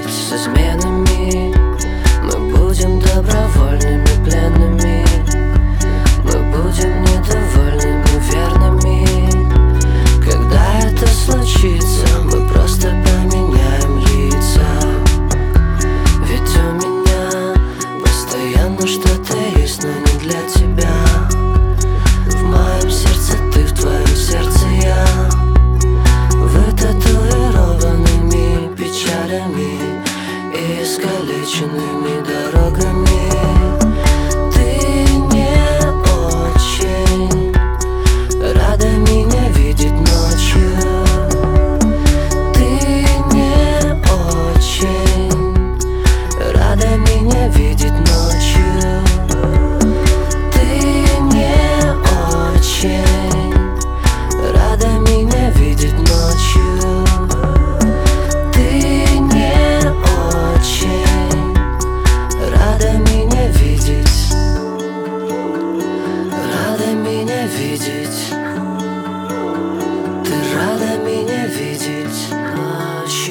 жить с изменами. Мы будем добровольными пленными. Мы будем недовольными верными. Когда это случится, мы просто поменяем лица. Ведь у меня постоянно что-то есть, но не для тебя. В моем сердце ты, в твоем сердце я. Вытатуированными печалями и искалеченными дорогами. Ты не очень рада меня видеть ночью. Ты не очень рада меня видеть ночью. Ты не очень рада меня видеть ночью. Ты не очень рада меня видеть. Рада меня видеть. Ты рада меня видеть ночью.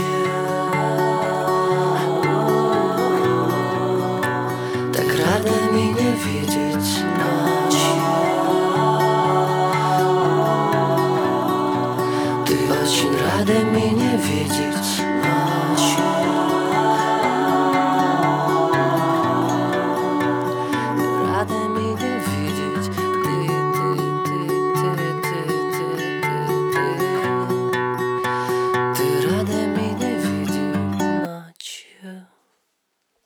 Так рада меня видеть.